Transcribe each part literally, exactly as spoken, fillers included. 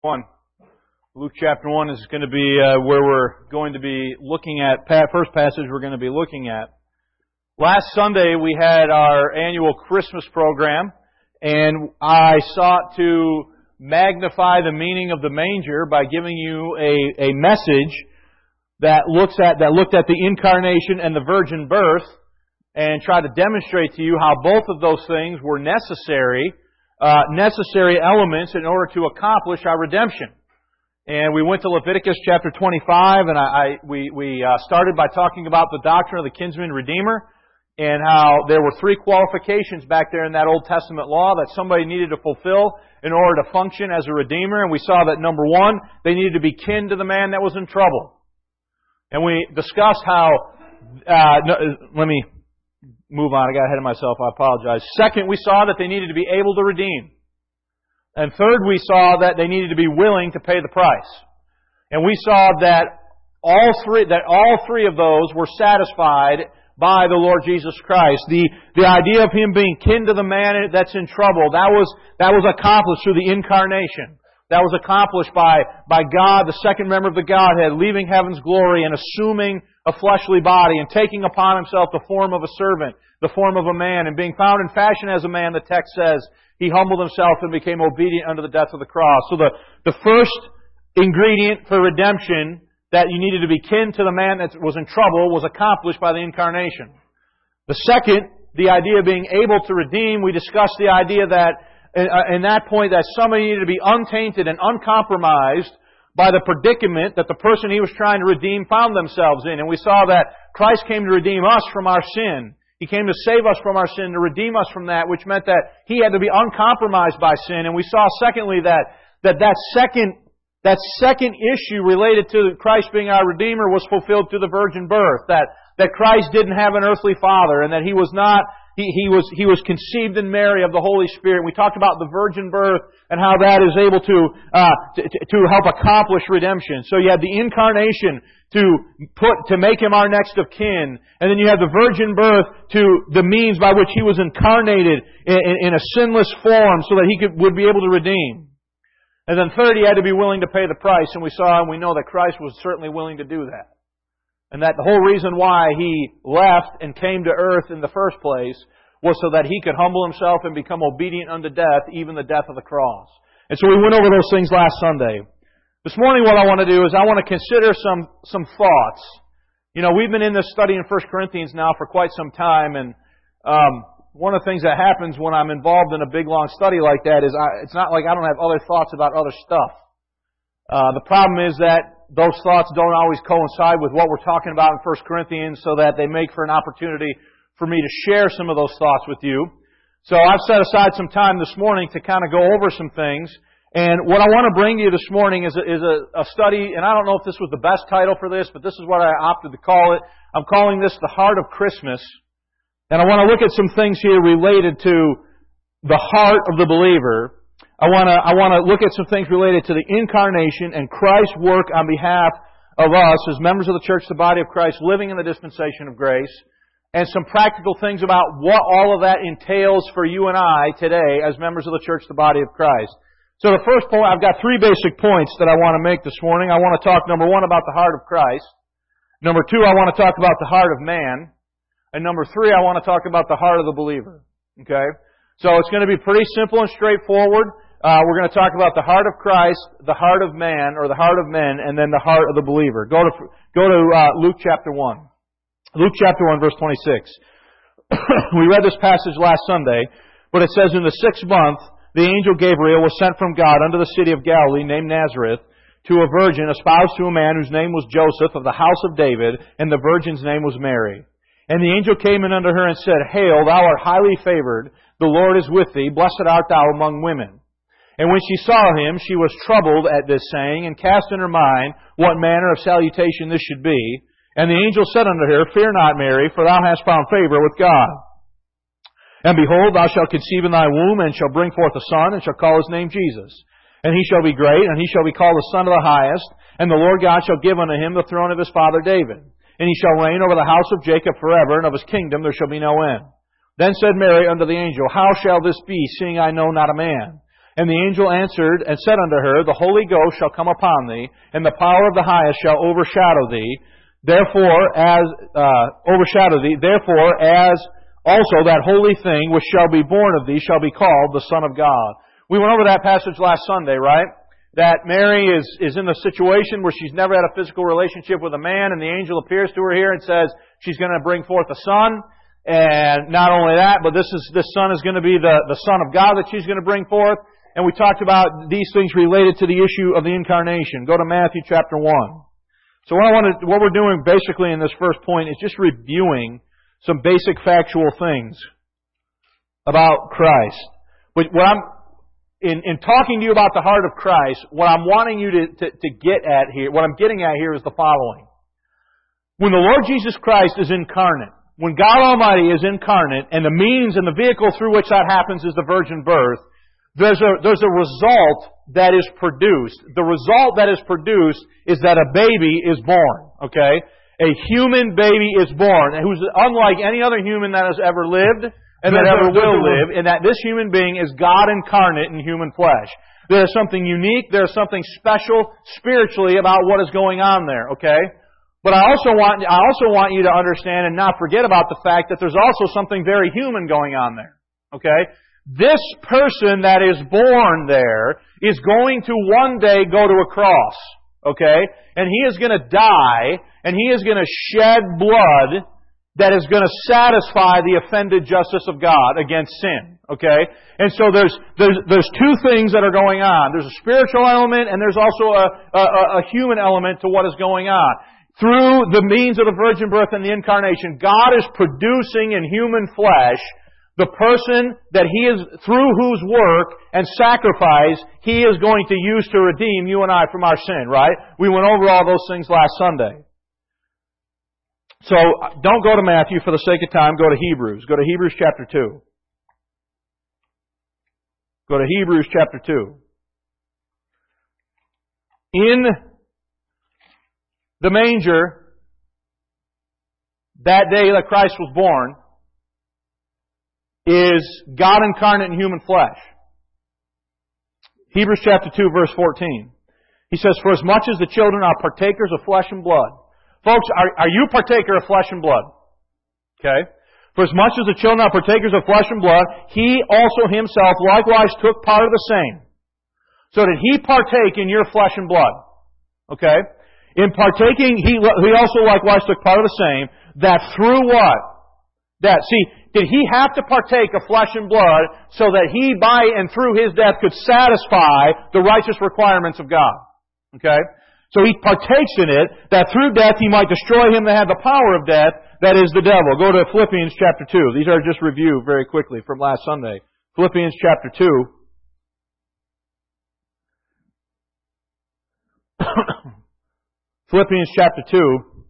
one. Luke chapter one is going to be uh, where we're going to be looking at, first passage we're going to be looking at. Last Sunday we had our annual Christmas program, and I sought to magnify the meaning of the manger by giving you a, a message that looks at that looked at the incarnation and the virgin birth, and try to demonstrate to you how both of those things were necessary, uh, necessary elements in order to accomplish our redemption. And we went to Leviticus chapter twenty-five, and I, I we we uh, started by talking about the doctrine of the kinsman redeemer, and how there were three qualifications back there in that Old Testament law that somebody needed to fulfill in order to function as a redeemer. And we saw that number one, they needed to be kin to the man that was in trouble. And we discussed how. Uh, no, let me move on. I got ahead of myself. I apologize. Second, we saw that they needed to be able to redeem. And third, we saw that they needed to be willing to pay the price. And we saw that all three, that all three of those were satisfied by the Lord Jesus Christ. The, the idea of Him being kin to the man that's in trouble, that was, that was accomplished through the incarnation. That was accomplished by, by God, the second member of the Godhead, leaving heaven's glory and assuming a fleshly body and taking upon Himself the form of a servant, the form of a man, and being found in fashion as a man, the text says, He humbled Himself and became obedient unto the death of the cross. So the, the first ingredient for redemption, that you needed to be kin to the man that was in trouble, was accomplished by the incarnation. The second, the idea of being able to redeem, we discussed the idea that in that point that somebody needed to be untainted and uncompromised by the predicament that the person he was trying to redeem found themselves in. And we saw that Christ came to redeem us from our sin. He came to save us from our sin, to redeem us from that, which meant that He had to be uncompromised by sin. And we saw, secondly, that that, that second that second issue related to Christ being our Redeemer was fulfilled through the virgin birth. That that Christ didn't have an earthly father, and that He was not He, he was He was conceived in Mary of the Holy Spirit. We talked about the virgin birth and how that is able to uh, to, to help accomplish redemption. So you had the incarnation to put to make Him our next of kin, and then you have the virgin birth to the means by which He was incarnated in, in, in a sinless form, so that He could would be able to redeem. And then third, He had to be willing to pay the price, and we saw and we know that Christ was certainly willing to do that. And that the whole reason why He left and came to earth in the first place was so that He could humble Himself and become obedient unto death, even the death of the cross. And so we went over those things last Sunday. This morning what I want to do is I want to consider some, some thoughts. You know, we've been in this study in First Corinthians now for quite some time, and um, one of the things that happens when I'm involved in a big, long study like that is I, it's not like I don't have other thoughts about other stuff. Uh, the problem is that those thoughts don't always coincide with what we're talking about in First Corinthians, so that they make for an opportunity for me to share some of those thoughts with you. So I've set aside some time this morning to kind of go over some things. And what I want to bring to you this morning is a, is a, a study, and I don't know if this was the best title for this, but this is what I opted to call it. I'm calling this The Heart of Christmas. And I want to look at some things here related to the heart of the believer. I want to I want to look at some things related to the incarnation and Christ's work on behalf of us as members of the church, the body of Christ, living in the dispensation of grace, and some practical things about what all of that entails for you and I today as members of the church, the body of Christ. So the first point, I've got three basic points that I want to make this morning. I want to talk, number one, about the heart of Christ. Number two, I want to talk about the heart of man. And number three, I want to talk about the heart of the believer. Okay? So it's going to be pretty simple and straightforward. Uh, we're going to talk about the heart of Christ, the heart of man, or the heart of men, and then the heart of the believer. Go to go to uh, Luke chapter one. Luke chapter one, verse twenty-six. We read this passage last Sunday, but it says, in the sixth month, the angel Gabriel was sent from God unto the city of Galilee, named Nazareth, to a virgin espoused to a man whose name was Joseph, of the house of David, and the virgin's name was Mary. And the angel came in unto her and said, Hail, thou art highly favored, the Lord is with thee, blessed art thou among women. And when she saw him, she was troubled at this saying, and cast in her mind what manner of salutation this should be. And the angel said unto her, Fear not, Mary, for thou hast found favor with God. And behold, thou shalt conceive in thy womb, and shalt bring forth a son, and shalt call his name Jesus. And he shall be great, and he shall be called the Son of the Highest. And the Lord God shall give unto him the throne of his father David. And he shall reign over the house of Jacob forever, and of his kingdom there shall be no end. Then said Mary unto the angel, How shall this be, seeing I know not a man? And the angel answered and said unto her, The Holy Ghost shall come upon thee, and the power of the highest shall overshadow thee. Therefore, as uh, overshadow thee, therefore, as also that holy thing which shall be born of thee shall be called the Son of God. We went over that passage last Sunday, right? That Mary is, is in the situation where she's never had a physical relationship with a man, and the angel appears to her here and says she's going to bring forth a son. And not only that, but this is this son is going to be the, the Son of God that she's going to bring forth. And we talked about these things related to the issue of the incarnation. Go to Matthew chapter one. So what I want to, what we're doing basically in this first point is just reviewing some basic factual things about Christ. But what I'm In, in talking to you about the heart of Christ, what I'm wanting you to, to, to get at here, what I'm getting at here is the following. When the Lord Jesus Christ is incarnate, when God Almighty is incarnate, and the means and the vehicle through which that happens is the virgin birth, there's a, there's a result that is produced. The result that is produced is that a baby is born, okay? A human baby is born, who's unlike any other human that has ever lived, and that ever will live, and that this human being is God incarnate in human flesh. There is something unique, there is something special spiritually about what is going on there, okay? But I also want I also want you to understand and not forget about the fact that there's also something very human going on there, okay? This person that is born there is going to one day go to a cross, okay? And he is going to die, and he is going to shed blood that is going to satisfy the offended justice of God against sin. Okay? And so there's, there's, there's two things that are going on. There's a spiritual element and there's also a, a, a human element to what is going on. Through the means of the virgin birth and the incarnation, God is producing in human flesh the person that He is, through whose work and sacrifice He is going to use to redeem you and I from our sin, right? We went over all those things last Sunday. So, don't go to Matthew for the sake of time. Go to Hebrews. Go to Hebrews chapter two. Go to Hebrews chapter two. In the manger, that day that Christ was born, is God incarnate in human flesh. Hebrews chapter two, verse fourteen. He says, For as much as the children are partakers of flesh and blood. Folks, are, are you partaker of flesh and blood? Okay? For as much as the children are partakers of flesh and blood, He also Himself likewise took part of the same. So did He partake in your flesh and blood? Okay? In partaking, He, he also likewise took part of the same, that through what? That, see, did He have to partake of flesh and blood so that He, by and through His death, could satisfy the righteous requirements of God? Okay? So He partakes in it, that through death He might destroy him that had the power of death, that is the devil. Go to Philippians chapter two. These are just review very quickly from last Sunday. Philippians chapter two. Philippians chapter two.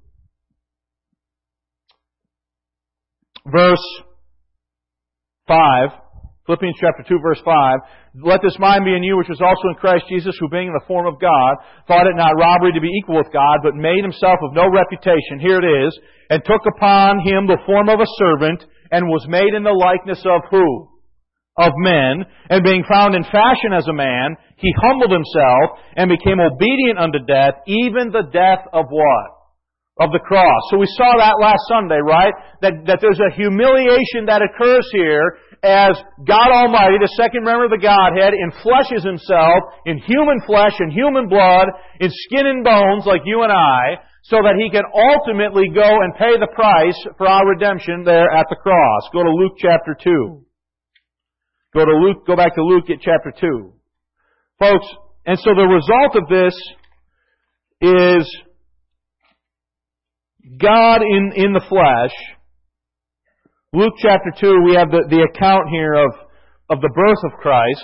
Verse five. Philippians chapter two, verse five. Let this mind be in you, which was also in Christ Jesus, who being in the form of God, thought it not robbery to be equal with God, but made Himself of no reputation. Here it is. And took upon Him the form of a servant, and was made in the likeness of who? Of men. And being found in fashion as a man, He humbled Himself, and became obedient unto death, even the death of what? Of the cross. So we saw that last Sunday, right? That, that there's a humiliation that occurs here as God Almighty, the second member of the Godhead, enfleshes Himself in human flesh and human blood, in skin and bones like you and I, so that He can ultimately go and pay the price for our redemption there at the cross. Go to Luke chapter two. Go to Luke, go back to Luke at chapter two. Folks, and so the result of this is God in, in the flesh. Luke chapter two, we have the, the account here of, of the birth of Christ.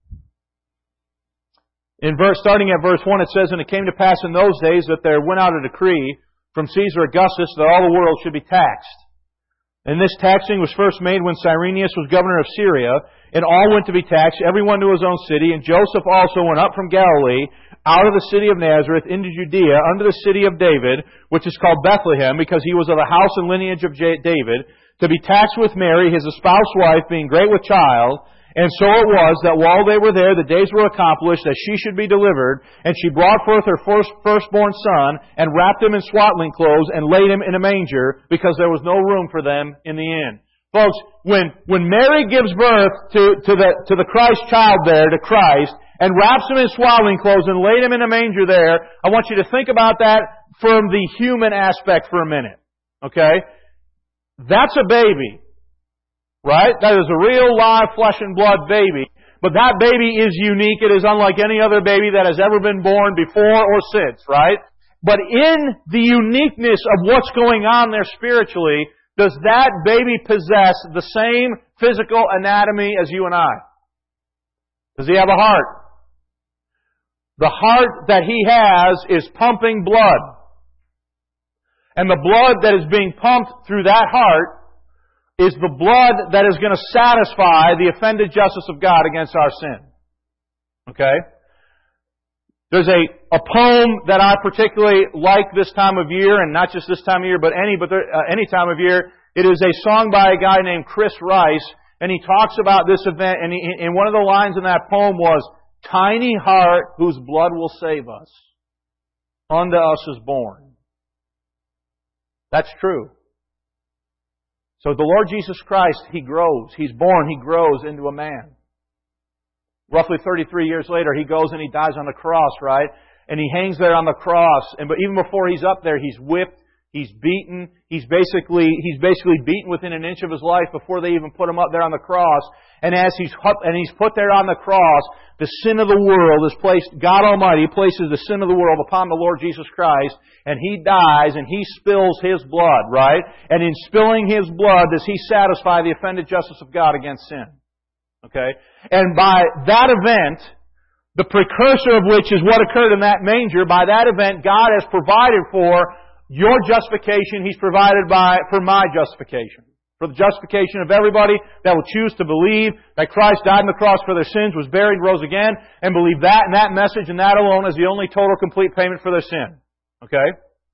In verse, starting at verse one, it says, And it came to pass in those days that there went out a decree from Caesar Augustus that all the world should be taxed. And this taxing was first made when Cyrenius was governor of Syria, and all went to be taxed, everyone to his own city. And Joseph also went up from Galilee, out of the city of Nazareth, into Judea, unto the city of David, which is called Bethlehem, because he was of the house and lineage of David, to be taxed with Mary, his espoused wife, being great with child. And so it was that while they were there, the days were accomplished that she should be delivered, and she brought forth her first, firstborn son, and wrapped him in swaddling clothes, and laid him in a manger, because there was no room for them in the inn. Folks, when, when Mary gives birth to, to the, to the Christ child there, to Christ, and wraps him in swaddling clothes and laid him in a manger there, I want you to think about that from the human aspect for a minute. Okay? That's a baby. Right? That is a real live flesh and blood baby. But that baby is unique. It is unlike any other baby that has ever been born before or since. Right? But in the uniqueness of what's going on there spiritually, does that baby possess the same physical anatomy as you and I? Does he have a heart? The heart that he has is pumping blood. And the blood that is being pumped through that heart is the blood that is going to satisfy the offended justice of God against our sin. Okay? There's a, a poem that I particularly like this time of year, and not just this time of year, but any but there, uh, any time of year. It is a song by a guy named Chris Rice, and he talks about this event, and, he, and one of the lines in that poem was, "Tiny heart whose blood will save us, unto us is born." That's true. So the Lord Jesus Christ, He grows. He's born. He grows into a man. Roughly thirty-three years later, He goes and He dies on the cross, right? And He hangs there on the cross. And but even before He's up there, He's whipped. He's beaten. He's basically He's basically beaten within an inch of His life before they even put Him up there on the cross. And as He's and He's put there on the cross, the sin of the world is placed. God Almighty places the sin of the world upon the Lord Jesus Christ, and He dies and He spills His blood, right? And in spilling His blood, does He satisfy the offended justice of God against sin? Okay? And by that event, the precursor of which is what occurred in that manger, by that event, God has provided for your justification. He's provided by for my justification. For the justification of everybody that will choose to believe that Christ died on the cross for their sins, was buried, rose again, and believe that and that message and that alone is the only total complete payment for their sin. Okay?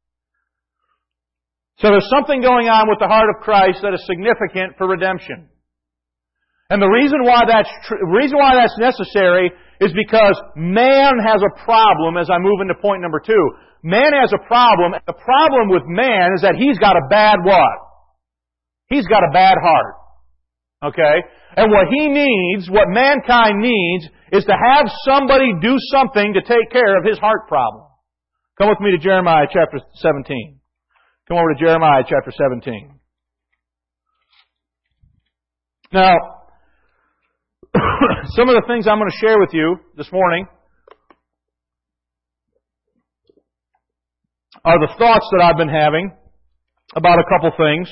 So there's something going on with the heart of Christ that is significant for redemption. And the reason why that's tr- reason why that's necessary is because man has a problem, as I move into point number two. Man has a problem. The problem with man is that he's got a bad what? He's got a bad heart. Okay? And what he needs, what mankind needs, is to have somebody do something to take care of his heart problem. Come with me to Jeremiah chapter seventeen. Come over to Jeremiah chapter seventeen. Now, some of the things I'm going to share with you this morning are the thoughts that I've been having about a couple things.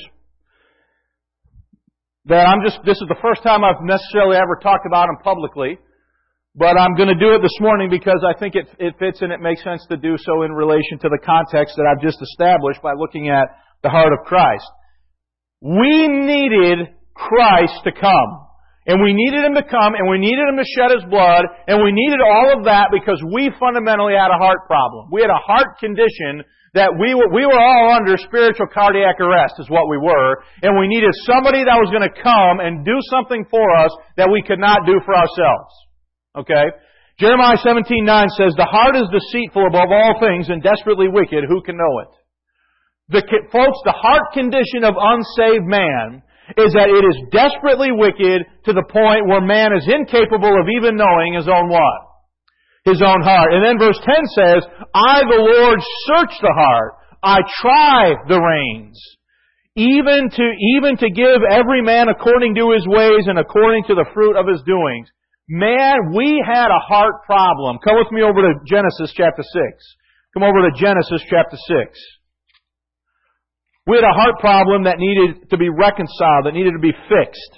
That I'm just, this is the first time I've necessarily ever talked about them publicly, but I'm going to do it this morning because I think it, it fits and it makes sense to do so in relation to the context that I've just established by looking at the heart of Christ. We needed Christ to come. And we needed Him to come, and we needed Him to shed His blood, and we needed all of that because we fundamentally had a heart problem. We had a heart condition that we were, we were all under spiritual cardiac arrest is what we were, and we needed somebody that was going to come and do something for us that we could not do for ourselves. Okay? Jeremiah seventeen nine says, "The heart is deceitful above all things and desperately wicked. Who can know it?" The, folks, the heart condition of unsaved man is that it is desperately wicked to the point where man is incapable of even knowing his own what? His own heart. And then verse ten says, "I, the Lord, search the heart. I try the reins, even to, even to give every man according to his ways and according to the fruit of his doings." Man, we had a heart problem. Come with me over to Genesis chapter six. Come over to Genesis chapter six. We had a heart problem that needed to be reconciled, that needed to be fixed.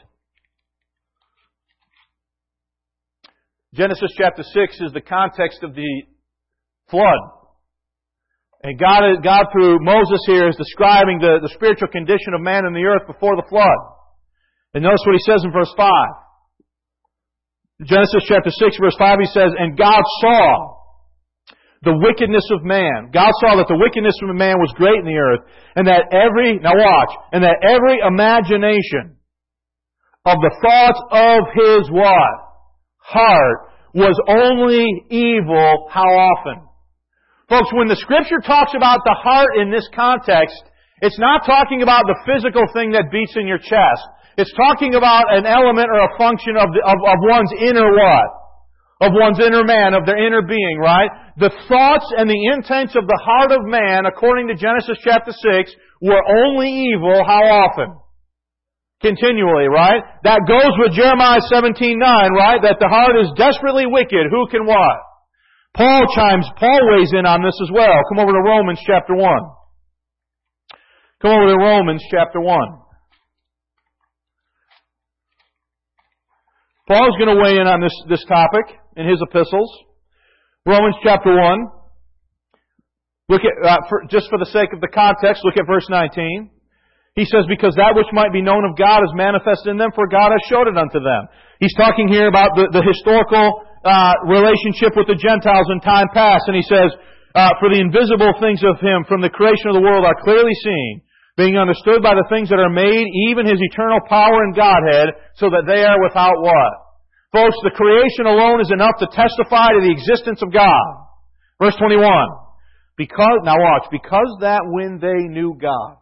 Genesis chapter six is the context of the flood. And God, God through Moses here is describing the, the spiritual condition of man in the earth before the flood. And notice what He says in verse five. Genesis chapter six verse five, He says, "And God saw the wickedness of man." God saw that the wickedness of man was great in the earth, and that every, now watch, and that every imagination of the thoughts of his what? Heart was only evil how often? Folks, when the Scripture talks about the heart in this context, it's not talking about the physical thing that beats in your chest. It's talking about an element or a function of, the, of, of one's inner what? Of one's inner man, of their inner being, right? The thoughts and the intents of the heart of man, according to Genesis chapter six, were only evil how often? Continually, right? That goes with Jeremiah seventeen nine, right? That the heart is desperately wicked. Who can what? Paul chimes, Paul weighs in on this as well. Come over to Romans chapter one. Come over to Romans chapter one. Paul's going to weigh in on this, this topic in his epistles. Romans chapter one. Look at, uh, for, just for the sake of the context, look at verse nineteen. He says, because that which might be known of God is manifest in them, for God has showed it unto them. He's talking here about the, the historical uh, relationship with the Gentiles in time past. And he says, uh, for the invisible things of Him from the creation of the world are clearly seen, being understood by the things that are made, even His eternal power and Godhead, so that they are without what? Folks, the creation alone is enough to testify to the existence of God. Verse twenty-one. Because, now watch, because that when they knew God.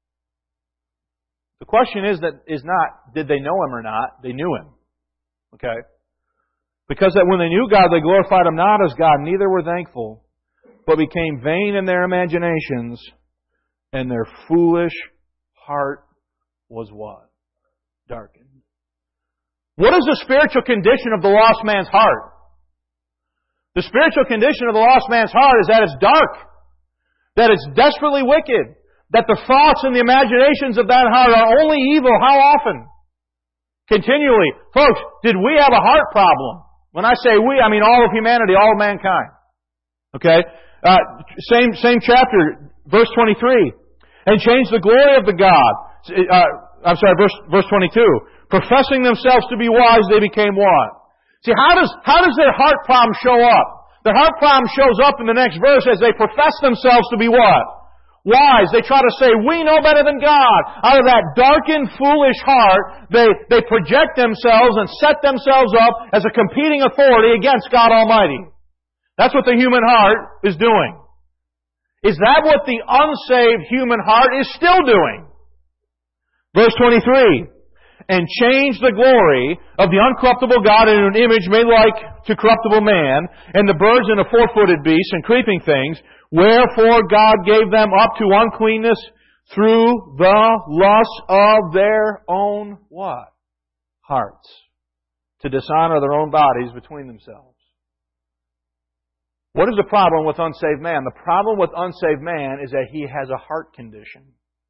The question is that is not, did they know Him or not? They knew Him. Okay? Because that when they knew God, they glorified Him not as God, neither were thankful, but became vain in their imaginations, and their foolish heart was what? Darkened. What is the spiritual condition of the lost man's heart? The spiritual condition of the lost man's heart is that it's dark. That it's desperately wicked. That the thoughts and the imaginations of that heart are only evil. How often? Continually. Folks, did we have a heart problem? When I say we, I mean all of humanity, all of mankind. Okay? Uh, same, same chapter, verse twenty-three. And changed the glory of the God. Uh, I'm sorry, verse, verse twenty-two. Professing themselves to be wise, they became what? See, how does, how does their heart problem show up? Their heart problem shows up in the next verse as they profess themselves to be what? Wise. They try to say, we know better than God. Out of that darkened, foolish heart, they, they project themselves and set themselves up as a competing authority against God Almighty. That's what the human heart is doing. Is that what the unsaved human heart is still doing? Verse twenty-three. And changed the glory of the uncorruptible God into an image made like to corruptible man, and the birds and the four-footed beasts and creeping things, wherefore God gave them up to uncleanness through the lust of their own what? Hearts. To dishonor their own bodies between themselves. What is the problem with unsaved man? The problem with unsaved man is that he has a heart condition.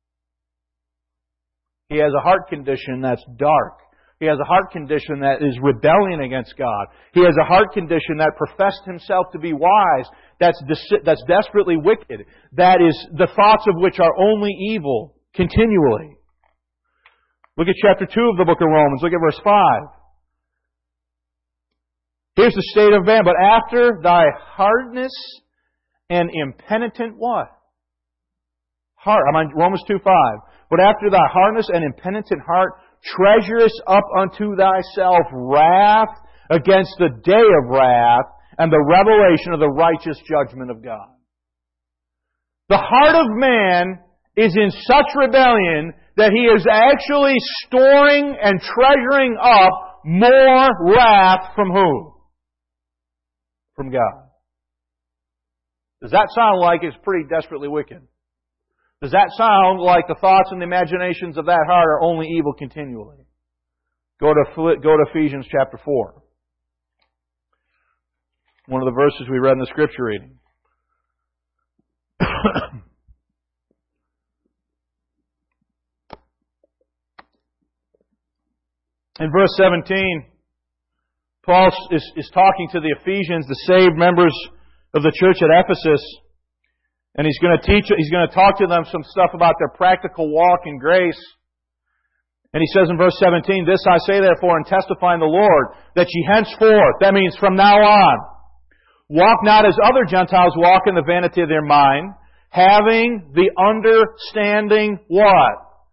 He has a heart condition that's dark. He has a heart condition that is rebellion against God. He has a heart condition that professed himself to be wise, that's deci- that's desperately wicked, that is the thoughts of which are only evil continually. Look at chapter two of the book of Romans. Look at verse five. Here's the state of man. But after thy hardness and impenitent what? Heart. I'm on Romans two five. But after thy hardness and impenitent heart, treasurest up unto thyself wrath against the day of wrath and the revelation of the righteous judgment of God. The heart of man is in such rebellion that he is actually storing and treasuring up more wrath from who? From God. Does that sound like it's pretty desperately wicked? Does that sound like the thoughts and the imaginations of that heart are only evil continually? Go to, go to Ephesians chapter four. One of the verses we read in the scripture reading. In verse seventeen, Paul is, is talking to the Ephesians, the saved members of the church at Ephesus. And he's going to teach, he's going to talk to them some stuff about their practical walk in grace. And he says in verse seventeen, this I say therefore and testify in the Lord, that ye henceforth, that means from now on, walk not as other Gentiles walk in the vanity of their mind, having the understanding what?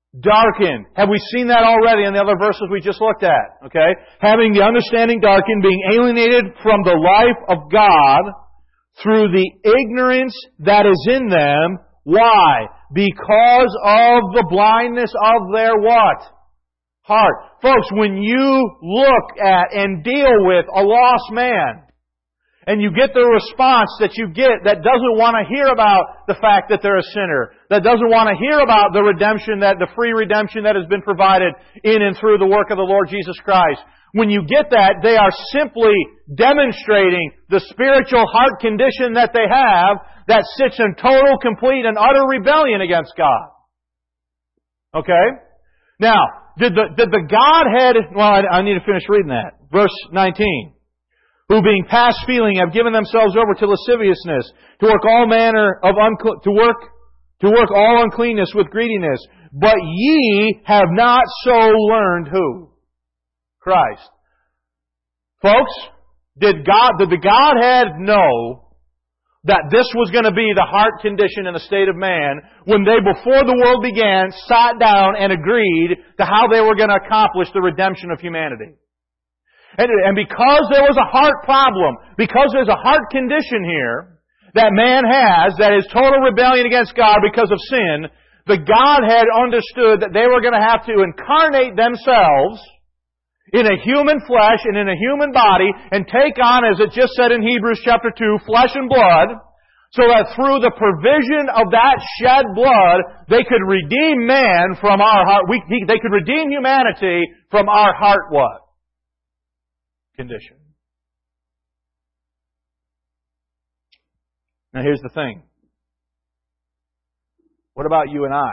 darkened. Have we seen that already in the other verses we just looked at? Okay? Having the understanding darkened, being alienated from the life of God through the ignorance that is in them. Why? Because of the blindness of their what? Heart. Folks, when you look at and deal with a lost man, and you get the response that you get that doesn't want to hear about the fact that they're a sinner, that doesn't want to hear about the redemption, that the free redemption that has been provided in and through the work of the Lord Jesus Christ. When you get that, they are simply demonstrating the spiritual heart condition that they have that sits in total, complete, and utter rebellion against God. Okay? Now, did the, did the Godhead, well, I, I need to finish reading that. Verse nineteen. Who being past feeling have given themselves over to lasciviousness, to work all manner of uncle- to work to work all uncleanness with greediness. But ye have not so learned who? Christ. Folks, did God did the Godhead know that this was going to be the heart condition and the state of man when they, before the world began, sat down and agreed to how they were going to accomplish the redemption of humanity? And, and because there was a heart problem, because there's a heart condition here that man has that is total rebellion against God because of sin, the Godhead understood that they were going to have to incarnate themselves in a human flesh and in a human body and take on, as it just said in Hebrews chapter two, flesh and blood, so that through the provision of that shed blood, they could redeem man from our heart. We, they could redeem humanity from our heart what? Condition. Now here's the thing. What about you and I?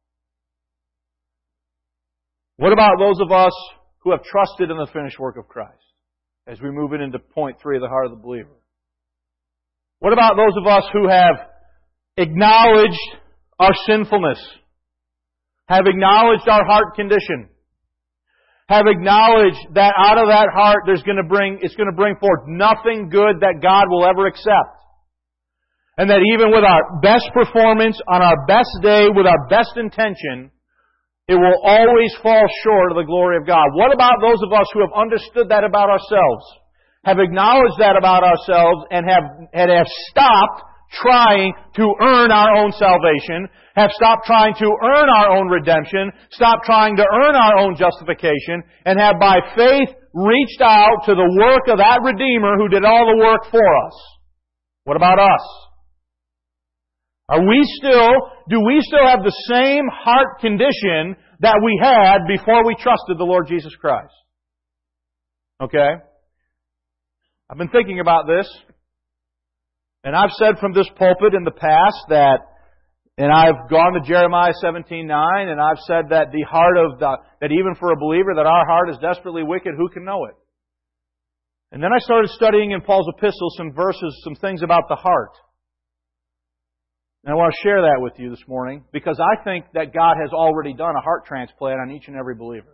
What about those of us who have trusted in the finished work of Christ as we move it into point three of the heart of the believer? What about those of us who have acknowledged our sinfulness, have acknowledged our heart condition, have acknowledged that out of that heart there's going to bring, it's going to bring forth nothing good that God will ever accept. And that even with our best performance, on our best day, with our best intention, it will always fall short of the glory of God. What about those of us who have understood that about ourselves, have acknowledged that about ourselves, and have, and have stopped trying to earn our own salvation, have stopped trying to earn our own redemption, stopped trying to earn our own justification, and have by faith reached out to the work of that Redeemer who did all the work for us? What about us? Are we still, do we still have the same heart condition that we had before we trusted the Lord Jesus Christ? Okay? I've been thinking about this. And I've said from this pulpit in the past that, and I've gone to Jeremiah seventeen nine, and I've said that the heart of the, that even for a believer, that our heart is desperately wicked, who can know it? And then I started studying in Paul's epistles some verses, some things about the heart. And I want to share that with you this morning, because I think that God has already done a heart transplant on each and every believer.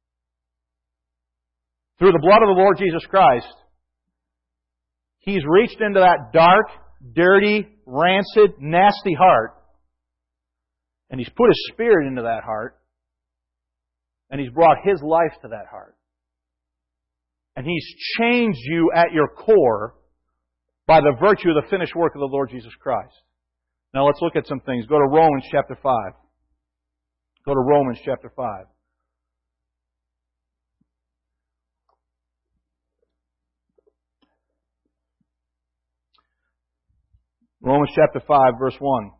Through the blood of the Lord Jesus Christ, He's reached into that dark, dirty, rancid, nasty heart, and He's put His Spirit into that heart, and He's brought His life to that heart. And He's changed you at your core by the virtue of the finished work of the Lord Jesus Christ. Now let's look at some things. Go to Romans chapter five. Go to Romans chapter five. Romans chapter five, verse one.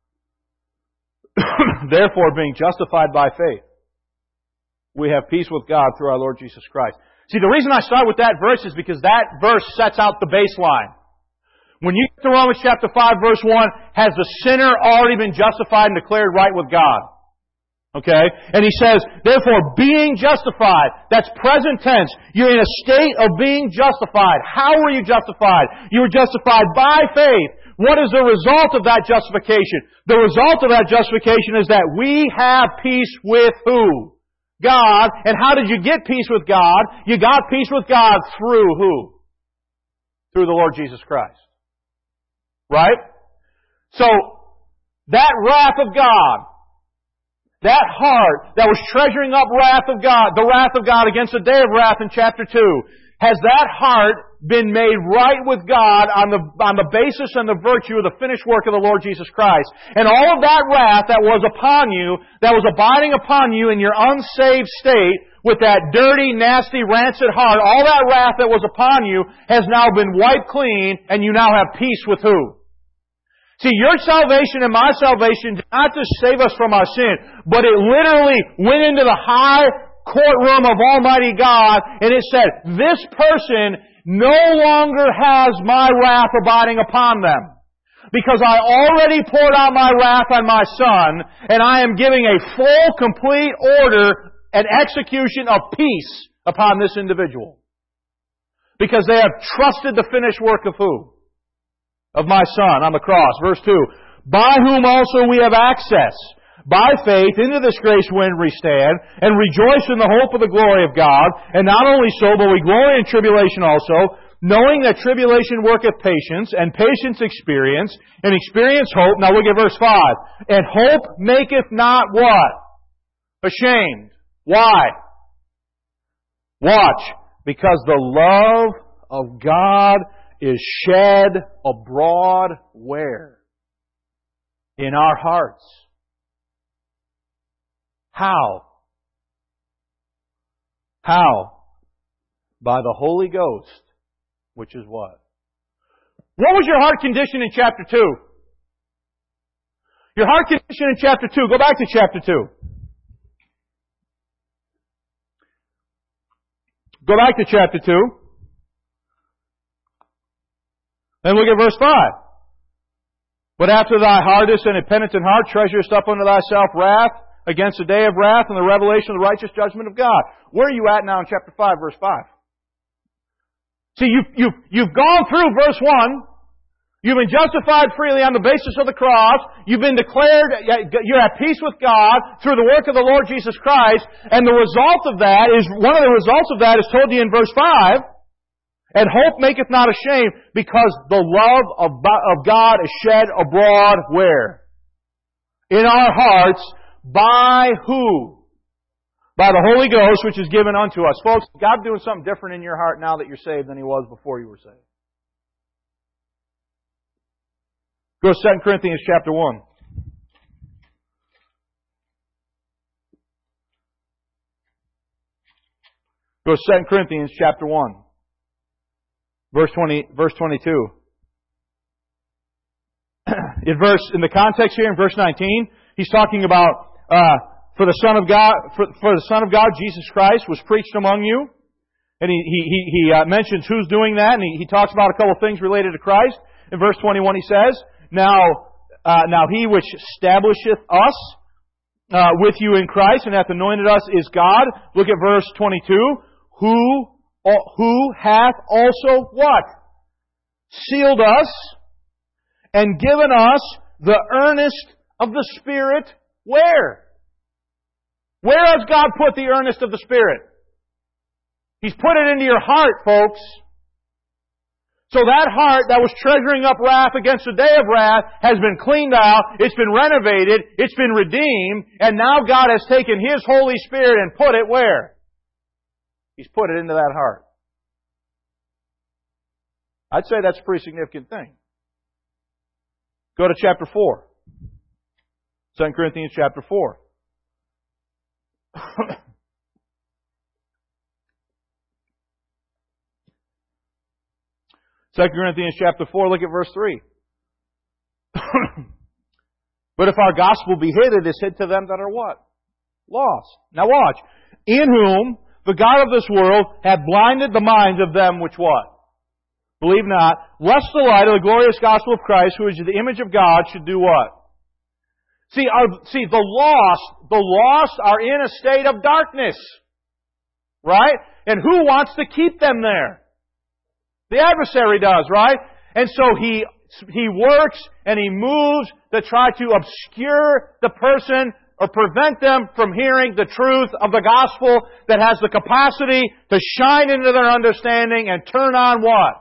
Therefore, being justified by faith, we have peace with God through our Lord Jesus Christ. See, the reason I start with that verse is because that verse sets out the baseline. When you get to Romans chapter five, verse one, has the sinner already been justified and declared right with God? Okay? And he says, therefore, being justified, that's present tense. You're in a state of being justified. How were you justified? You were justified by faith. What is the result of that justification? The result of that justification is that we have peace with who? God. And how did you get peace with God? You got peace with God through who? Through the Lord Jesus Christ. Right? So, that wrath of God, that heart that was treasuring up wrath of God, the wrath of God against the day of wrath in chapter two, has that heart been made right with God on the, on the basis and the virtue of the finished work of the Lord Jesus Christ? And all of that wrath that was upon you, that was abiding upon you in your unsaved state, with that dirty, nasty, rancid heart, all that wrath that was upon you has now been wiped clean, and you now have peace with who? See, your salvation and my salvation did not just save us from our sin, but it literally went into the high courtroom of Almighty God, and it said, this person no longer has my wrath abiding upon them. Because I already poured out my wrath on my Son, and I am giving a full, complete order and execution of peace upon this individual. Because they have trusted the finished work of who? Of my Son on the cross. Verse two. By whom also we have access, by faith, into this grace wherein we stand, and rejoice in the hope of the glory of God. And not only so, but we glory in tribulation also, knowing that tribulation worketh patience, and patience experience, and experience hope. Now look at verse five. And hope maketh not what? Ashamed. Why? Watch. Because the love of God is shed abroad where? In our hearts. How? How? By the Holy Ghost, which is what? What was your heart condition in chapter two? Your heart condition in chapter two. Go back to chapter two. Go back to chapter two. And look at verse five. But after thy hardest and penitent heart treasurest up unto thyself wrath against the day of wrath and the revelation of the righteous judgment of God. Where are you at now in chapter five, verse five? See, you've, you've, you've gone through verse one. You've been justified freely on the basis of the cross. You've been declared, you're at peace with God through the work of the Lord Jesus Christ. And the result of that is, one of the results of that is told you in verse five. And hope maketh not ashamed, because the love of, of God is shed abroad where? In our hearts, by who? By the Holy Ghost, which is given unto us. Folks, God's doing something different in your heart now that you're saved than He was before you were saved. Go to Second Corinthians chapter one. Go to Second Corinthians chapter one. Verse twenty, verse twenty-two. In verse, in the context here, in verse nineteen, he's talking about, uh, for the Son of God, for, for the Son of God, Jesus Christ, was preached among you. And he, he, he, he uh, mentions who's doing that, and he, he talks about a couple of things related to Christ. In verse twenty-one he says, Now, uh, now he which establisheth us, uh, with you in Christ, and hath anointed us is God. Look at verse twenty-two. Who, who hath also what? Sealed us, and given us the earnest of the Spirit. Where? Where has God put the earnest of the Spirit? He's put it into your heart, folks. So that heart that was treasuring up wrath against the day of wrath has been cleaned out, it's been renovated, it's been redeemed, and now God has taken His Holy Spirit and put it where? He's put it into that heart. I'd say that's a pretty significant thing. Go to chapter four. Second Corinthians chapter four. Second Corinthians chapter four, look at verse three. But if our gospel be hid, it is hid to them that are what? Lost. Now watch. In whom the God of this world hath blinded the minds of them which what? Believe not. Lest the light of the glorious gospel of Christ, who is the image of God, should do what? See, our, see, the lost, the lost are in a state of darkness. Right? And who wants to keep them there? The adversary does, right? And so he, he works and he moves to try to obscure the person or prevent them from hearing the truth of the gospel that has the capacity to shine into their understanding and turn on what?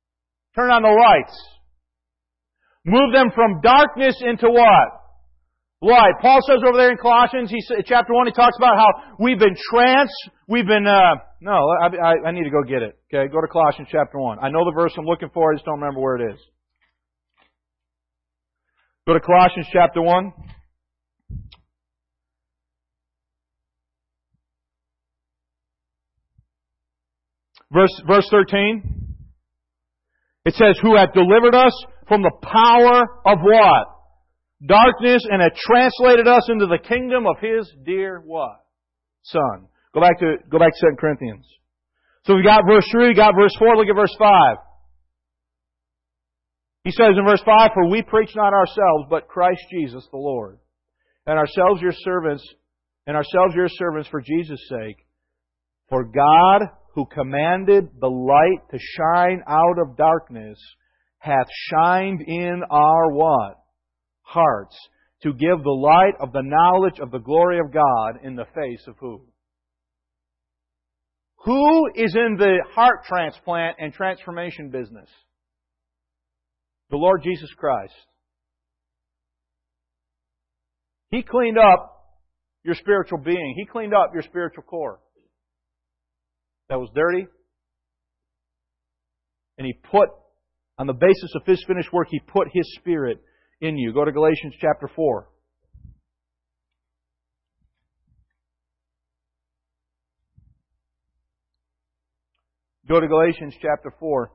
Turn on the lights. Move them from darkness into what? light. Paul says over there in Colossians, he chapter one, he talks about how we've been trans, we've been, uh, no, I, I, I need to go get it. Okay, go to Colossians chapter one. I know the verse I'm looking for, I just don't remember where it is. Go to Colossians chapter one. Verse, verse thirteen. It says, who hath delivered us from the power of what? Darkness, and hath translated us into the kingdom of His dear what? Son. Go back to, go back to Second Corinthians. So we got verse three, we got verse four, look at verse five. He says in verse five, for we preach not ourselves, but Christ Jesus the Lord. And ourselves your servants, and ourselves your servants for Jesus' sake. For God, who commanded the light to shine out of darkness, hath shined in our what? Hearts, to give the light of the knowledge of the glory of God in the face of who? Who is in the heart transplant and transformation business? The Lord Jesus Christ. He cleaned up your spiritual being. He cleaned up your spiritual core. That was dirty. And He put, on the basis of His finished work, He put His Spirit in you. Go to Galatians chapter four. Go to Galatians chapter four.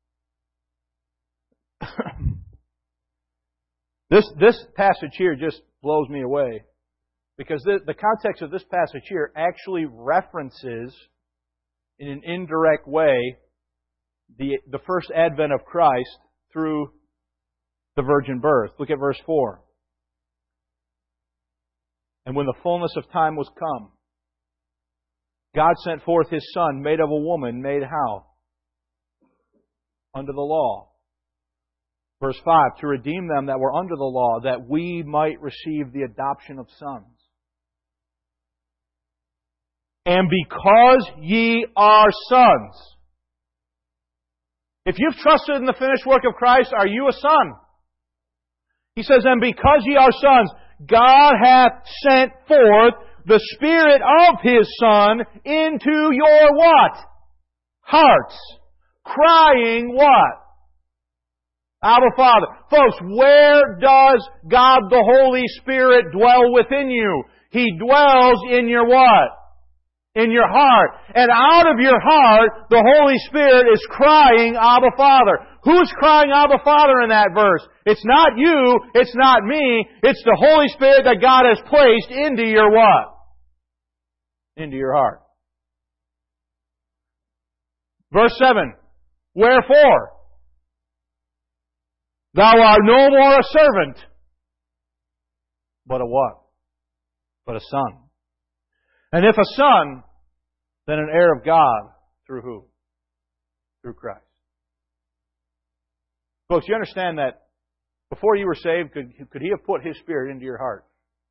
this this passage here just blows me away. Because the, the context of this passage here actually references, in an indirect way, the, the first advent of Christ through the virgin birth. Look at verse four. And when the fullness of time was come, God sent forth His Son, made of a woman, made how? Under the law. Verse five, to redeem them that were under the law, that we might receive the adoption of sons. And because ye are sons. If you've trusted in the finished work of Christ, are you a son? He says, and because ye are sons, God hath sent forth the Spirit of His Son into your what? Hearts. Crying what? Abba Father. Folks, where does God the Holy Spirit dwell within you? He dwells in your what? In your heart. And out of your heart, the Holy Spirit is crying, Abba Father. Who's crying Abba Father in that verse? It's not you, it's not me, it's the Holy Spirit that God has placed into your what? Into your heart. Verse seven. Wherefore? Thou art no more a servant, but a what? But a son. And if a son, then an heir of God through who? Through Christ. Folks, you understand that before you were saved, could, could He have put His Spirit into your heart?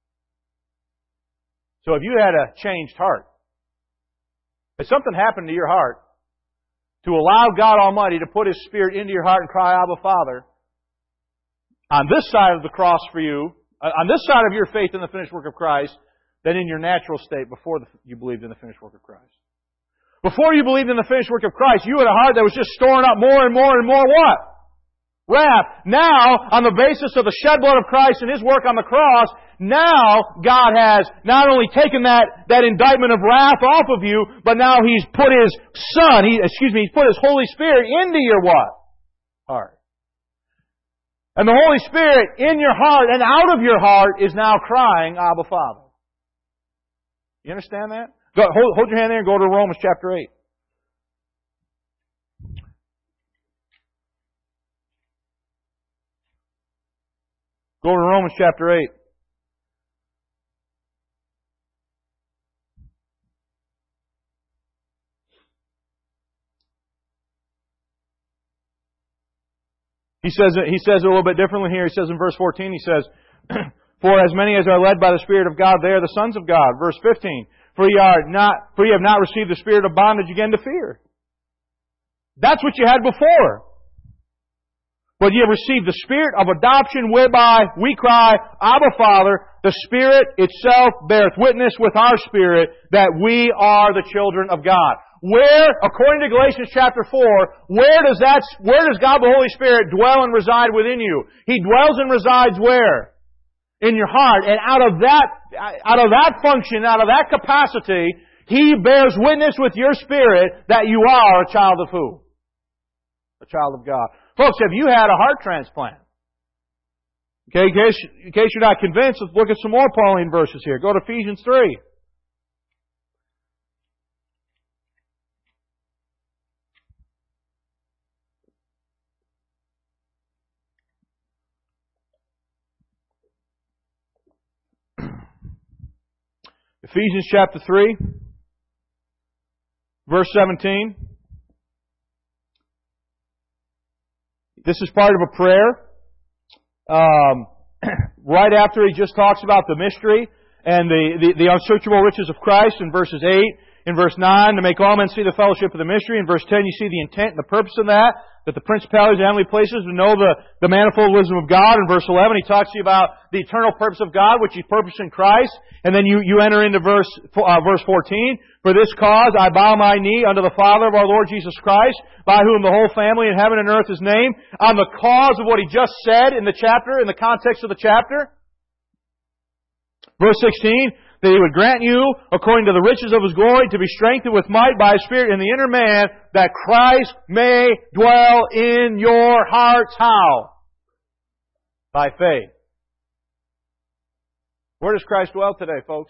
So if you had a changed heart, if something happened to your heart to allow God Almighty to put His Spirit into your heart and cry, Abba Father, on this side of the cross for you, on this side of your faith in the finished work of Christ, than in your natural state before the, you believed in the finished work of Christ. Before you believed in the finished work of Christ, you had a heart that was just storing up more and more and more what? Wrath. Now, on the basis of the shed blood of Christ and His work on the cross, now God has not only taken that, that indictment of wrath off of you, but now He's put His Son, he, excuse me, He's put His Holy Spirit into your what? Heart. And the Holy Spirit in your heart and out of your heart is now crying, Abba Father. You understand that? Go, hold, hold your hand there and go to Romans chapter eight. Go to Romans chapter eight. He says it, he says it a little bit differently here. He says in verse fourteen, he says, for as many as are led by the Spirit of God, they are the sons of God. Verse fifteen, for ye are not, for ye have not received the spirit of bondage again to fear. That's what you had before. But ye have received the Spirit of adoption, whereby we cry, Abba, Father. The Spirit itself beareth witness with our spirit that we are the children of God. Where, according to Galatians chapter four, where does that, where does God the Holy Spirit dwell and reside within you? He dwells and resides where? In your heart. And out of that, out of that function, out of that capacity, He bears witness with your spirit that you are a child of who? A child of God. Folks, have you had a heart transplant? Okay, in case, in case you're not convinced, let's look at some more Pauline verses here. Go to Ephesians three. Ephesians chapter three, verse seventeen. This is part of a prayer. Um, right after he just talks about the mystery and the, the, the unsearchable riches of Christ in verses eight. In verse nine, to make all men see the fellowship of the mystery. In verse ten, you see the intent and the purpose of that, that the principalities and heavenly places would know the, the manifold wisdom of God. In verse eleven, he talks to you about the eternal purpose of God, which He purposed in Christ. And then you, you enter into verse, uh, verse fourteen. For this cause I bow my knee unto the Father of our Lord Jesus Christ, by whom the whole family in heaven and earth is named. On the cause of what he just said in the chapter, in the context of the chapter. Verse sixteen, that He would grant you, according to the riches of His glory, to be strengthened with might by His Spirit in the inner man, that Christ may dwell in your hearts. How? By faith. Where does Christ dwell today, folks?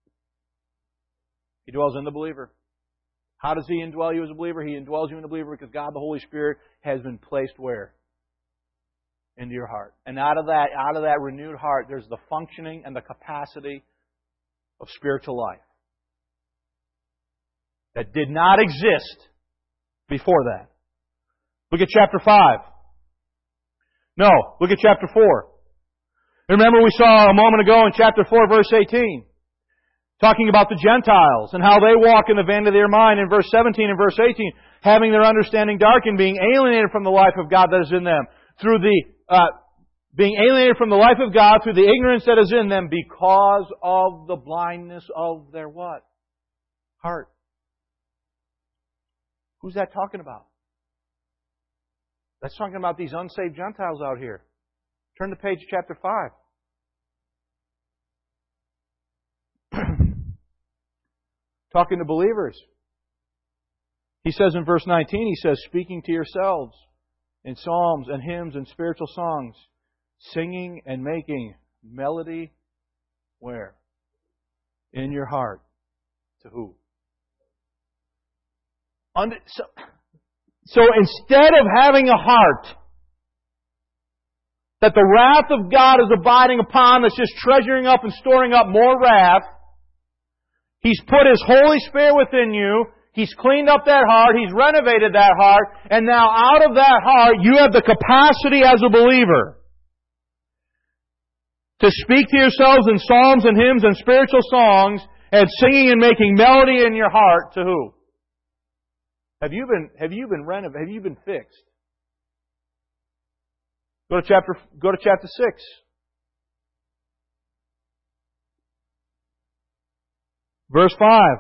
He dwells in the believer. How does He indwell you as a believer? He indwells you in the believer because God the Holy Spirit has been placed where? Into your heart. And out of that, out of that renewed heart, there's the functioning and the capacity of spiritual life that did not exist before that. Look at chapter five. No, look at chapter four. Remember we saw a moment ago in chapter four, verse eighteen, talking about the Gentiles and how they walk in the vanity of their mind. In verse seventeen and verse eighteen, having their understanding darkened, being alienated from the life of God that is in them, through the uh, being alienated from the life of God through the ignorance that is in them because of the blindness of their what? Heart. Who's that talking about? That's talking about these unsaved Gentiles out here. Turn to page chapter five. Talking to believers. He says in verse nineteen, he says, speaking to yourselves in psalms and hymns and spiritual songs, singing and making melody where? In your heart. To who? So, so instead of having a heart that the wrath of God is abiding upon, that's just treasuring up and storing up more wrath, He's put His Holy Spirit within you. He's cleaned up that heart. He's renovated that heart. And now out of that heart, you have the capacity as a believer to speak to yourselves in psalms and hymns and spiritual songs and singing and making melody in your heart to who? Have you been, have you been renovated? Have you been fixed? Go to chapter, go to chapter six. Verse five.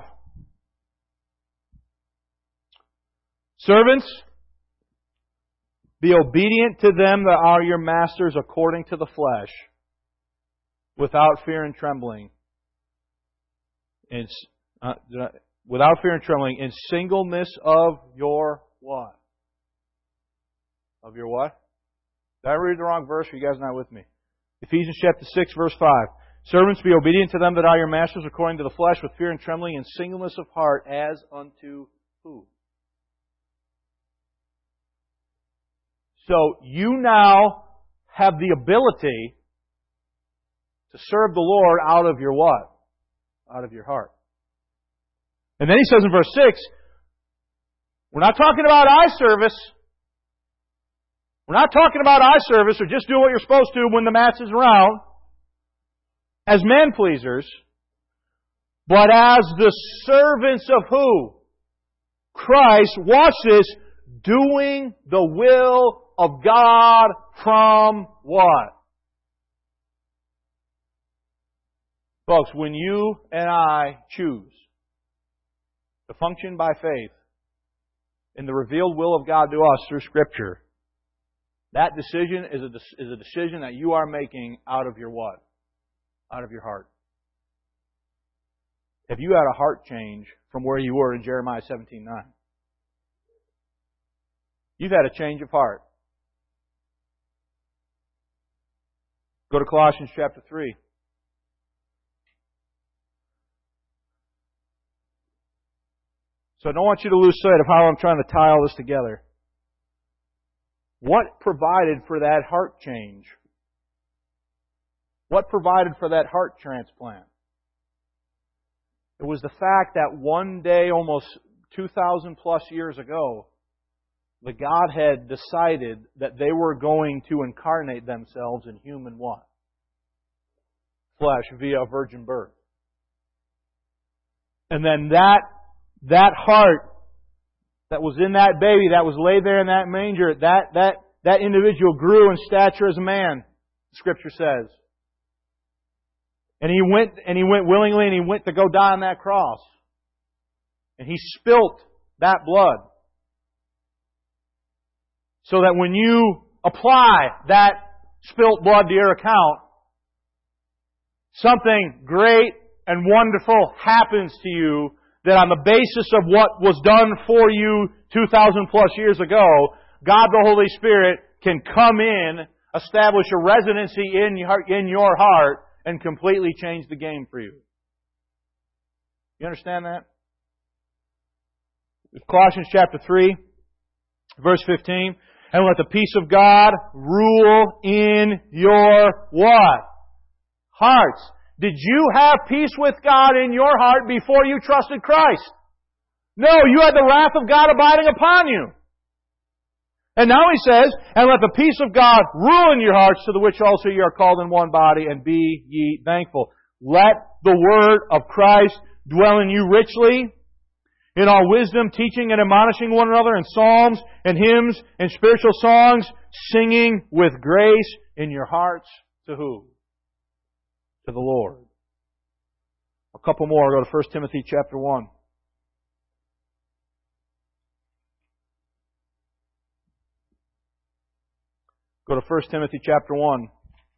Servants, be obedient to them that are your masters according to the flesh, without fear and trembling. In, uh, without fear and trembling, in singleness of your what? Of your what? Did I read the wrong verse? Or are you guys not with me? Ephesians chapter six, verse five. Servants, be obedient to them that are your masters according to the flesh, with fear and trembling, in singleness of heart, as unto who? So you now have the ability to serve the Lord out of your what? Out of your heart. And then he says in verse six, we're not talking about eye service. We're not talking about eye service or just do what you're supposed to when the mass is around as men pleasers, but as the servants of who? Christ. Watch this. Doing the will of God from what? Folks, when you and I choose to function by faith in the revealed will of God to us through Scripture, that decision is a, is a decision that you are making out of your what? Out of your heart. Have you had a heart change from where you were in Jeremiah seventeen nine? You've had a change of heart. Go to Colossians chapter three. So I don't want you to lose sight of how I'm trying to tie all this together. What provided for that heart change? What provided for that heart transplant? It was the fact that one day, almost two thousand plus years ago, the Godhead decided that they were going to incarnate themselves in human what? Flesh via a virgin birth. And then that, that heart that was in that baby, that was laid there in that manger, that, that, that individual grew in stature as a man, Scripture says. And he went, and he went willingly, and he went to go die on that cross. And he spilt that blood. So that when you apply that spilt blood to your account, something great and wonderful happens to you that on the basis of what was done for you two thousand plus years ago, God the Holy Spirit can come in, establish a residency in your, in your heart, and completely change the game for you. You understand that? Colossians chapter three, verse fifteen. And let the peace of God rule in your what? Hearts. Did you have peace with God in your heart before you trusted Christ? No, you had the wrath of God abiding upon you. And now he says, and let the peace of God rule in your hearts, to the which also ye are called in one body, and be ye thankful. Let the word of Christ dwell in you richly, in all wisdom, teaching and admonishing one another in psalms and hymns and spiritual songs, singing with grace in your hearts to who? To the Lord. A couple more. Go to First Timothy chapter one. Go to First Timothy chapter one.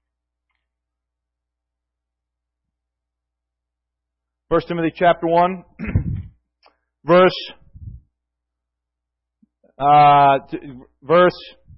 First Timothy chapter one, verse uh, verse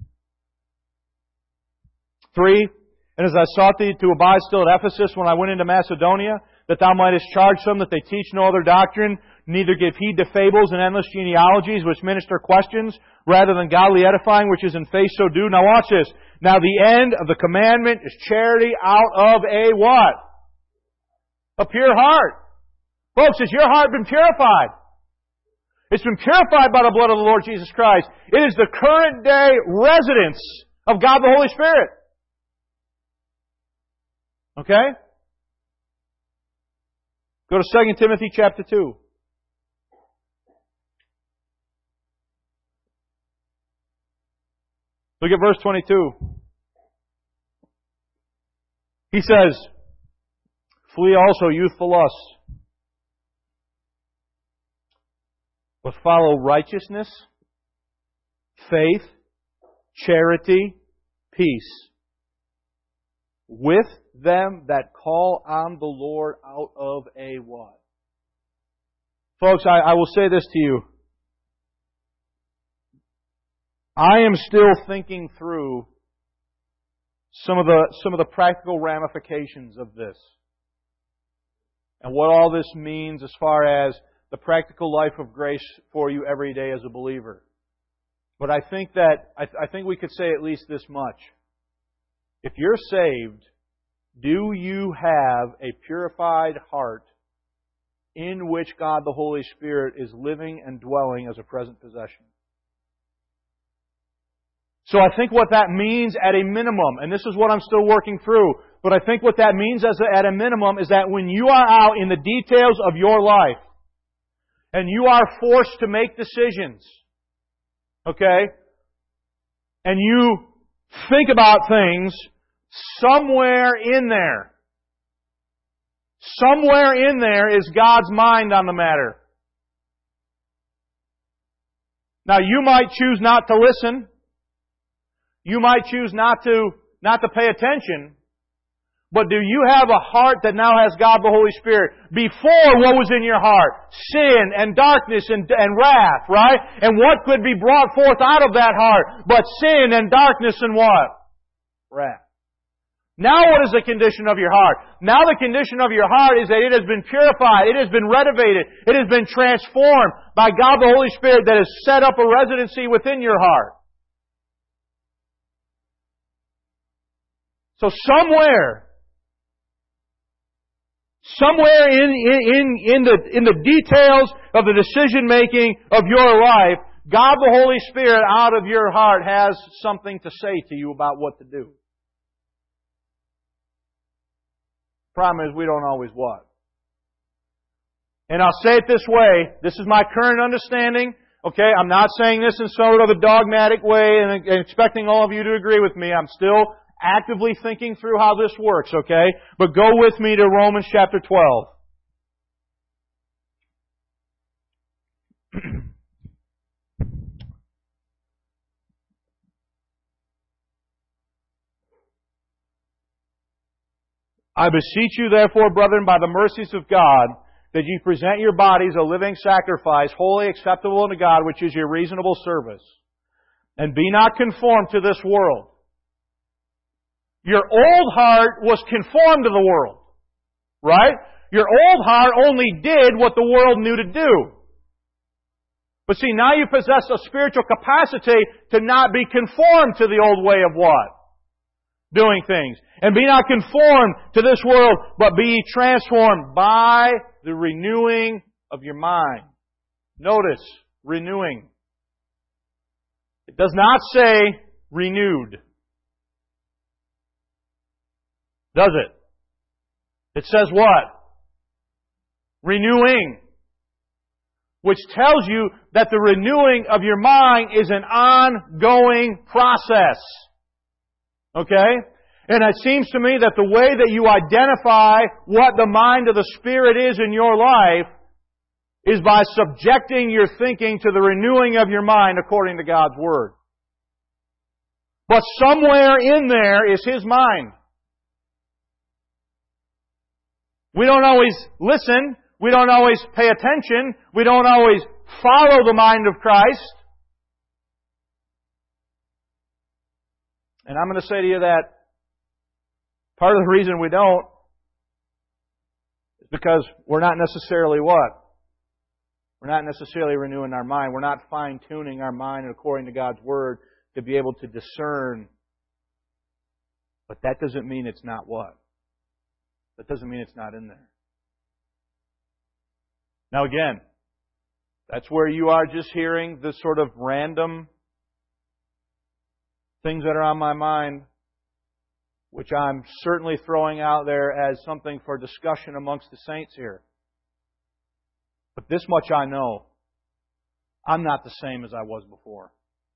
three. And as I sought thee to abide still at Ephesus when I went into Macedonia, that thou mightest charge some that they teach no other doctrine, neither give heed to fables and endless genealogies which minister questions, rather than godly edifying, which is in faith so do. Now watch this. Now the end of the commandment is charity out of a what? A pure heart. Folks, has your heart been purified? It's been purified by the blood of the Lord Jesus Christ. It is the current day residence of God the Holy Spirit. Okay? Go to Second Timothy chapter two. Look at verse twenty-two. He says, flee also youthful lusts, but follow righteousness, faith, charity, peace, with them that call on the Lord out of a what? Folks, I, I will say this to you. I am still thinking through some of the some of the practical ramifications of this. And what all this means as far as the practical life of grace for you every day as a believer. But I think that I, I think we could say at least this much. If you're saved, do you have a purified heart in which God the Holy Spirit is living and dwelling as a present possession? So I think what that means at a minimum, and this is what I'm still working through, but I think what that means as a, at a minimum is that when you are out in the details of your life, and you are forced to make decisions, okay? and you think about things, somewhere in there, somewhere in there is God's mind on the matter. Now, you might choose not to listen. You might choose not to, not to pay attention. But do you have a heart that now has God the Holy Spirit? Before, what was in your heart? Sin and darkness and, and wrath, right? And what could be brought forth out of that heart? But sin and darkness and what? Wrath. Now what is the condition of your heart? Now the condition of your heart is that it has been purified, it has been renovated, it has been transformed by God the Holy Spirit that has set up a residency within your heart. So somewhere, somewhere in, in, in, the, in the details of the decision making of your life, God the Holy Spirit out of your heart has something to say to you about what to do. Problem is, we don't always what? And I'll say it this way. This is my current understanding. Okay, I'm not saying this in sort of a dogmatic way and expecting all of you to agree with me. I'm still actively thinking through how this works, okay? But go with me to Romans chapter twelve. I beseech you, therefore, brethren, by the mercies of God, that ye present your bodies a living sacrifice, wholly acceptable unto God, which is your reasonable service. And be not conformed to this world. Your old heart was conformed to the world. Right? Your old heart only did what the world knew to do. But see, now you possess a spiritual capacity to not be conformed to the old way of what? Doing things. And be not conformed to this world, but be ye transformed by the renewing of your mind. Notice, renewing. It does not say renewed. Does it? It says what? Renewing. Which tells you that the renewing of your mind is an ongoing process. Okay? And it seems to me that the way that you identify what the mind of the Spirit is in your life is by subjecting your thinking to the renewing of your mind according to God's Word. But somewhere in there is His mind. We don't always listen. We don't always pay attention. We don't always follow the mind of Christ. And I'm going to say to you that part of the reason we don't is because we're not necessarily what? We're not necessarily renewing our mind. We're not fine-tuning our mind according to God's Word to be able to discern. But that doesn't mean it's not what? That doesn't mean it's not in there. Now again, that's where you are just hearing this sort of random things that are on my mind, which I'm certainly throwing out there as something for discussion amongst the saints here. But this much I know. I'm not the same as I was before.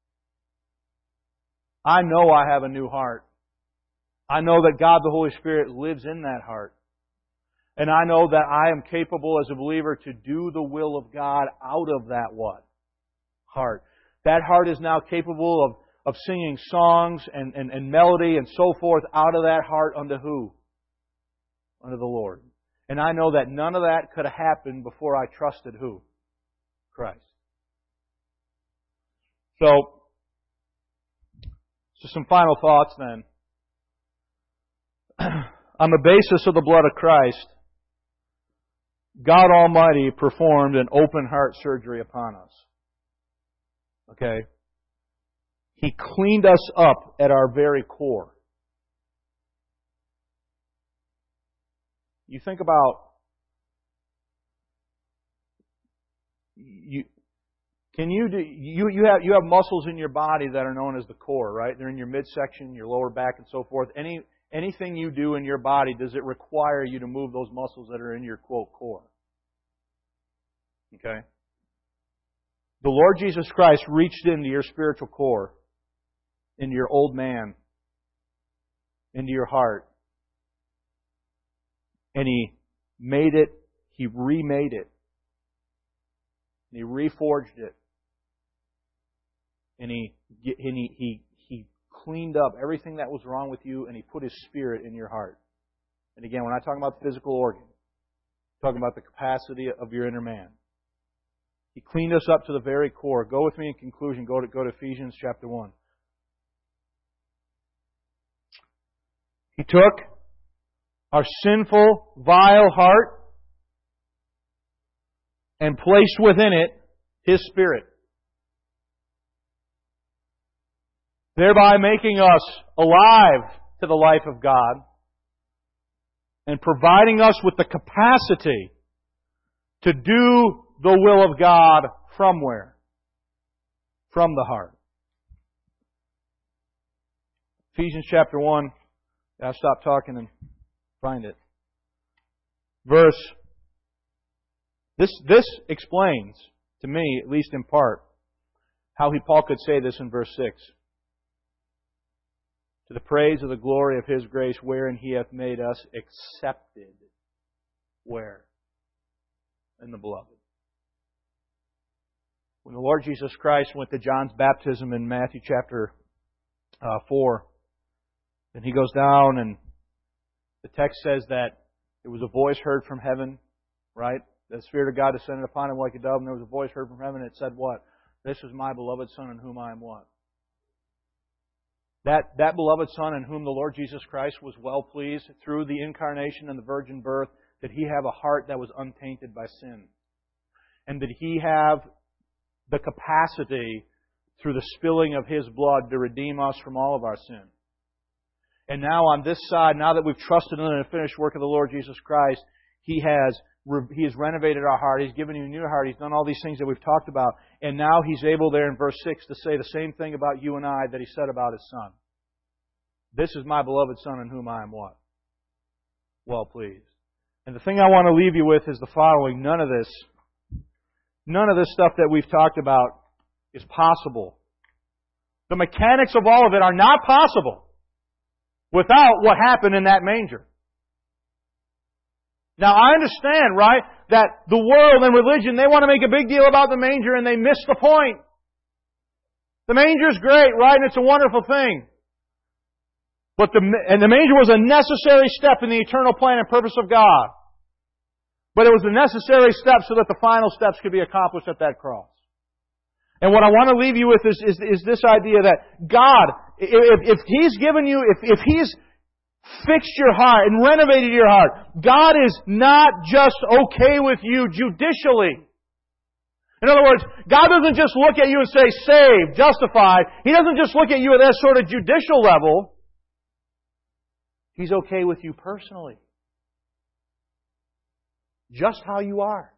I know I have a new heart. I know that God the Holy Spirit lives in that heart. And I know that I am capable as a believer to do the will of God out of that what? Heart. That heart is now capable of, of singing songs and, and, and melody and so forth out of that heart unto who? Unto the Lord. And I know that none of that could have happened before I trusted who? Christ. So, so some final thoughts then. On the basis of the blood of Christ, God Almighty performed an open heart surgery upon us. Okay? He cleaned us up at our very core. You think about you can you do you you have you have muscles in your body that are known as the core, right? They're in your midsection, your lower back, and so forth. Any Anything you do in your body, does it require you to move those muscles that are in your, quote, core? Okay? The Lord Jesus Christ reached into your spiritual core into your old man, into your heart. And He made it, He remade it. And He reforged it. And He, and he, he, he cleaned up everything that was wrong with you, and He put His Spirit in your heart. And again, we're not talking about the physical organ. We're talking about the capacity of your inner man. He cleaned us up to the very core. Go with me in conclusion. Go to, go to Ephesians chapter one. He took our sinful, vile heart and placed within it His Spirit, thereby making us alive to the life of God and providing us with the capacity to do the will of God from where? From the heart. Ephesians chapter one. I'll stop talking and find it. Verse. This, this explains, to me, at least in part, how he, Paul could say this in verse six. To the praise of the glory of His grace, wherein He hath made us accepted. Where? In the Beloved. When the Lord Jesus Christ went to John's baptism in Matthew chapter uh, four, then He goes down and the text says that there was a voice heard from heaven, right? The Spirit of God descended upon Him like a dove, and there was a voice heard from heaven, and it said what? This is my beloved Son in whom I am what? That, that beloved Son in whom the Lord Jesus Christ was well pleased through the incarnation and the virgin birth, that He have a heart that was untainted by sin. And that He have the capacity through the spilling of His blood to redeem us from all of our sin. And now on this side, now that we've trusted in the finished work of the Lord Jesus Christ, He has He has renovated our heart. He's given you a new heart. He's done all these things that we've talked about. And now He's able there in verse six to say the same thing about you and I that He said about His Son. This is my beloved Son in whom I am what? Well pleased. And the thing I want to leave you with is the following. None of this, none of this stuff that we've talked about is possible. The mechanics of all of it are not possible without what happened in that manger. Now, I understand, right, that the world and religion, they want to make a big deal about the manger and they miss the point. The manger's great, right, and it's a wonderful thing. But the, and the manger was a necessary step in the eternal plan and purpose of God. But it was a necessary step so that the final steps could be accomplished at that cross. And what I want to leave you with is, is, is this idea that God, if, if He's given you, if, if He's fixed your heart and renovated your heart, God is not just okay with you judicially. In other words, God doesn't just look at you and say, saved, justified. He doesn't just look at you at that sort of judicial level. He's okay with you personally. Just how you are.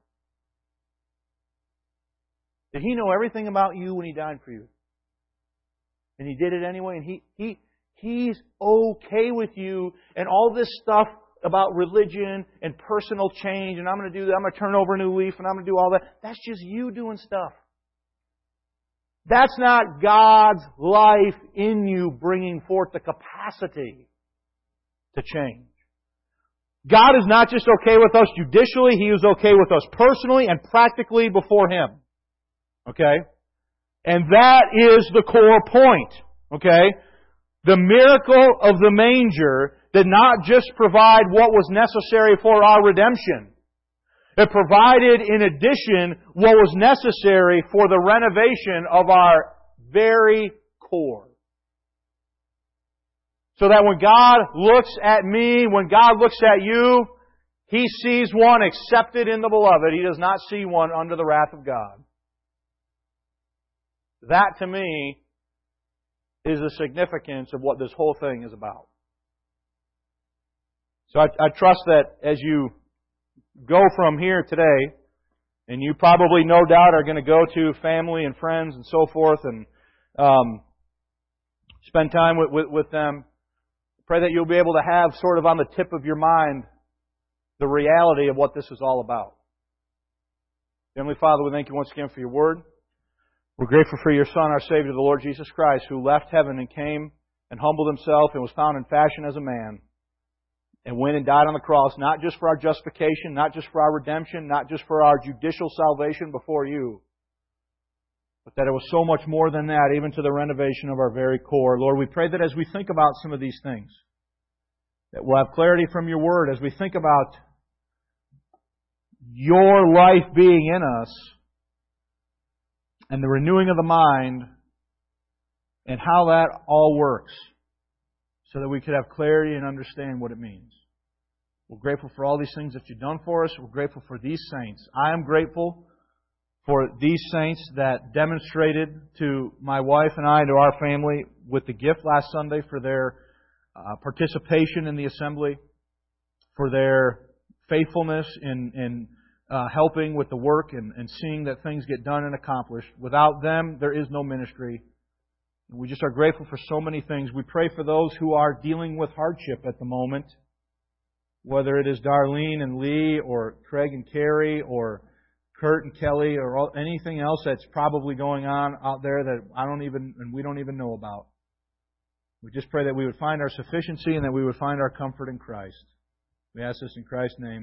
Did He know everything about you when He died for you? And He did it anyway, and He, He, He's okay with you, and all this stuff about religion and personal change, and I'm going to do that, I'm going to turn over a new leaf, and I'm going to do all that. That's just you doing stuff. That's not God's life in you bringing forth the capacity to change. God is not just okay with us judicially, He is okay with us personally and practically before Him. Okay? And that is the core point. Okay? The miracle of the manger did not just provide what was necessary for our redemption. It provided, in addition, what was necessary for the renovation of our very core. So that when God looks at me, when God looks at you, He sees one accepted in the Beloved. He does not see one under the wrath of God. That, to me, is the significance of what this whole thing is about. So I, I trust that as you go from here today, and you probably no doubt are going to go to family and friends and so forth and um, spend time with, with, with them, pray that you'll be able to have sort of on the tip of your mind the reality of what this is all about. Heavenly Father, we thank You once again for Your Word. We're grateful for Your Son, our Savior, the Lord Jesus Christ, who left heaven and came and humbled Himself and was found in fashion as a man and went and died on the cross, not just for our justification, not just for our redemption, not just for our judicial salvation before You, but that it was so much more than that, even to the renovation of our very core. Lord, we pray that as we think about some of these things, that we'll have clarity from Your Word as we think about Your life being in us and the renewing of the mind and how that all works so that we could have clarity and understand what it means. We're grateful for all these things that You've done for us. We're grateful for these saints. I am grateful for these saints that demonstrated to my wife and I, to our family, with the gift last Sunday, for their uh, participation in the assembly, for their faithfulness in, in uh, helping with the work and, and seeing that things get done and accomplished. Without them, there is no ministry. We just are grateful for so many things. We pray for those who are dealing with hardship at the moment, whether it is Darlene and Lee, or Craig and Carrie, or Kurt and Kelly, or all, anything else that's probably going on out there that I don't even and we don't even know about. We just pray that we would find our sufficiency and that we would find our comfort in Christ. We ask this in Christ's name.